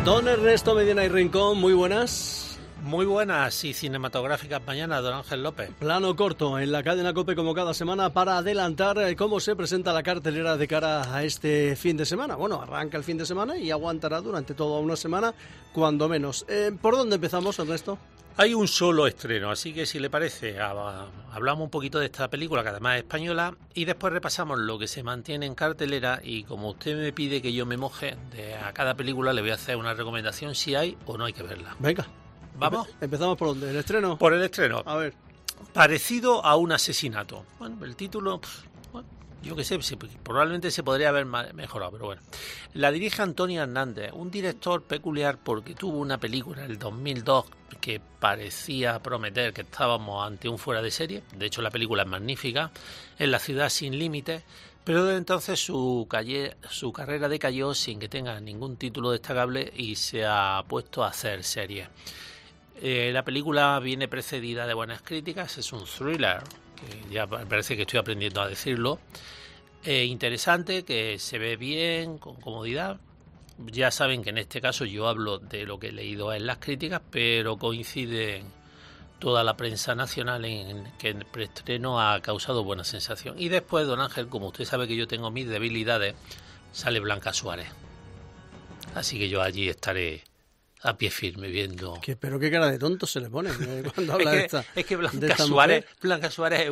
Don Ernesto Medina y Rincón, muy buenas. Muy buenas y cinematográficas mañanas, don Ángel López. Plano corto en la cadena COPE como cada semana para adelantar cómo se presenta la cartelera de cara a este fin de semana. Bueno, arranca el fin de semana y aguantará durante toda una semana, cuando menos. ¿Por dónde empezamos, Ernesto? Hay un solo estreno, así que si le parece, hablamos un poquito de esta película, que además es española, y después repasamos lo que se mantiene en cartelera, y como usted me pide que yo me moje a cada película, le voy a hacer una recomendación si hay o no hay que verla. Venga. ¿Vamos? ¿Empezamos por dónde? ¿El estreno? Por el estreno. A ver. Parecido a un asesinato. Bueno, el título, bueno, yo qué sé, probablemente se podría haber mejorado, pero bueno. La dirige Antonio Hernández, un director peculiar porque tuvo una película en el 2002 que parecía prometer que estábamos ante un fuera de serie. De hecho, la película es magnífica. En La ciudad sin límites. Pero desde entonces su carrera decayó sin que tenga ningún título destacable y se ha puesto a hacer series. La película viene precedida de buenas críticas, es un thriller, que ya parece que estoy aprendiendo a decirlo, interesante, que se ve bien, con comodidad. Ya saben que en este caso yo hablo de lo que he leído en las críticas, pero coincide toda la prensa nacional en que el preestreno ha causado buena sensación. Y después, don Ángel, como usted sabe que yo tengo mis debilidades, sale Blanca Suárez. Así que yo allí estaré a pie firme viendo. Pero qué cara de tonto se le pone cuando habla de esta. Es que Blanca Suárez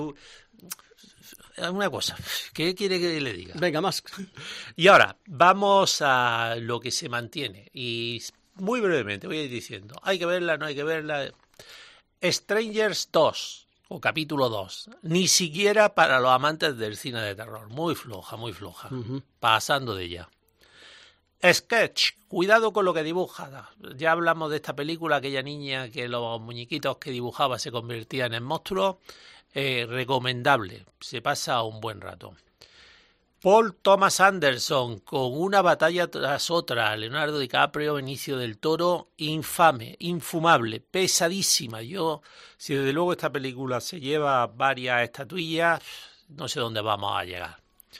es una cosa. ¿Qué quiere que le diga? Venga, más. Y ahora, vamos a lo que se mantiene. Y muy brevemente voy a ir diciendo, hay que verla, no hay que verla. Strangers 2, o capítulo 2. Ni siquiera para los amantes del cine de terror. Muy floja, muy floja. Pasando de ella. Sketch, cuidado con lo que dibuja. Ya hablamos de esta película, aquella niña que los muñequitos que dibujaba se convertían en monstruos. Recomendable, se pasa un buen rato. Paul Thomas Anderson, con una batalla tras otra. Leonardo DiCaprio, Benicio del Toro, infame, infumable, pesadísima. Si desde luego esta película se lleva varias estatuillas, no sé dónde vamos a llegar.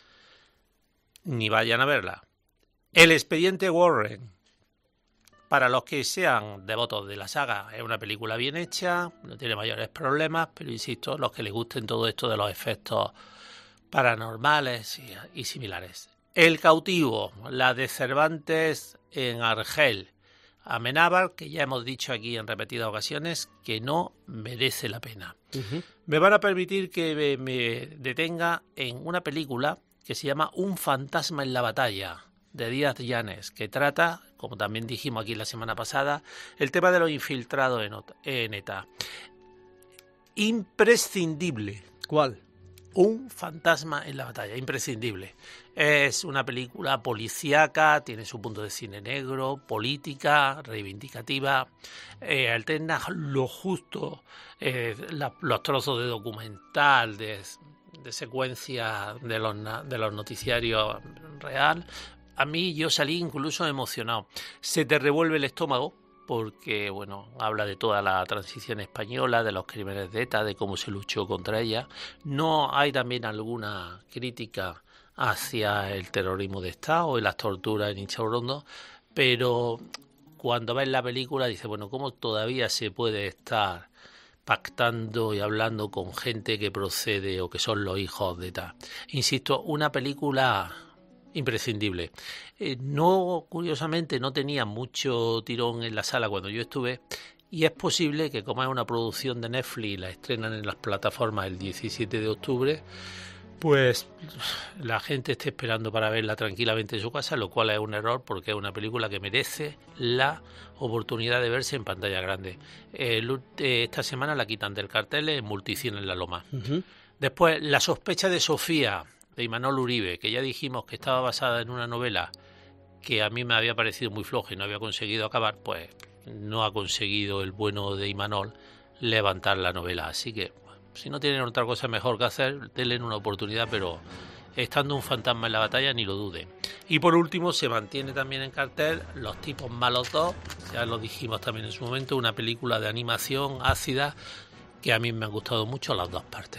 Ni vayan a verla. El expediente Warren, para los que sean devotos de la saga, es una película bien hecha, no tiene mayores problemas, pero insisto, los que les gusten todo esto de los efectos paranormales y similares. El cautivo, la de Cervantes en Argel, Amenábar, que ya hemos dicho aquí en repetidas ocasiones que no merece la pena. Me van a permitir que me detenga en una película que se llama Un fantasma en la batalla, de Díaz Llanes, que trata, como también dijimos aquí la semana pasada, el tema de los infiltrados en ETA. Imprescindible. ¿Cuál? Un fantasma en la batalla, imprescindible. Es una película policíaca, tiene su punto de cine negro, política, reivindicativa, alterna lo justo, los trozos de documental, de secuencia de los noticiarios real. A mí yo salí incluso emocionado. Se te revuelve el estómago porque, bueno, habla de toda la transición española, de los crímenes de ETA, de cómo se luchó contra ella. No hay también alguna crítica hacia el terrorismo de Estado y las torturas en Inchaurrondo, pero cuando ves la película dices, bueno, ¿cómo todavía se puede estar pactando y hablando con gente que procede o que son los hijos de ETA? Insisto, una película imprescindible. Curiosamente no tenía mucho tirón en la sala cuando yo estuve, y es posible que, como es una producción de Netflix y la estrenan en las plataformas el 17 de octubre, pues la gente esté esperando para verla tranquilamente en su casa, lo cual es un error porque es una película que merece la oportunidad de verse en pantalla grande. Esta semana la quitan del cartel en Multicine en La Loma. Después, La sospecha de Sofía, de Imanol Uribe, que ya dijimos que estaba basada en una novela que a mí me había parecido muy floja y no había conseguido acabar, pues no ha conseguido el bueno de Imanol levantar la novela. Así que, si no tienen otra cosa mejor que hacer, denle una oportunidad, pero estando un fantasma en la batalla, ni lo dude. Y por último, se mantiene también en cartel Los tipos malos 2, ya lo dijimos también en su momento, una película de animación ácida que a mí me han gustado mucho las dos partes.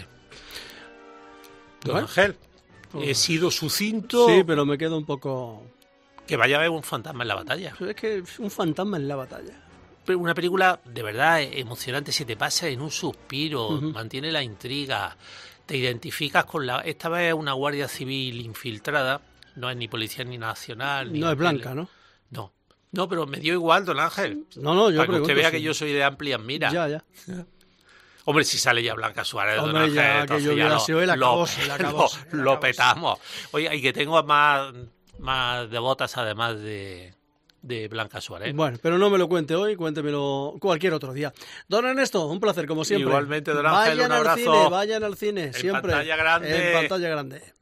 Don Ángel, he sido sucinto. Sí, pero me quedo un poco Que vaya a haber un fantasma en la batalla. Es que es un fantasma en la batalla. Pero una película de verdad emocionante, se te pasa en un suspiro, mantiene la intriga, te identificas con esta vez es una guardia civil infiltrada, no es ni policía ni nacional. Ni no es blanca, ¿no? No, pero me dio igual, don Ángel. No, yo para que usted vea sí. que yo soy de amplias miras. Ya. Hombre, si sale ya Blanca Suárez, Hombre, don Ángel, ya que yo hubiera sido el lo petamos. Oye, y que tengo más devotas además de Blanca Suárez. Bueno, pero no me lo cuente hoy, cuéntemelo cualquier otro día. Don Ernesto, un placer como siempre. Igualmente, don Ángel, un abrazo. Vayan al cine, siempre. En pantalla grande. En pantalla grande.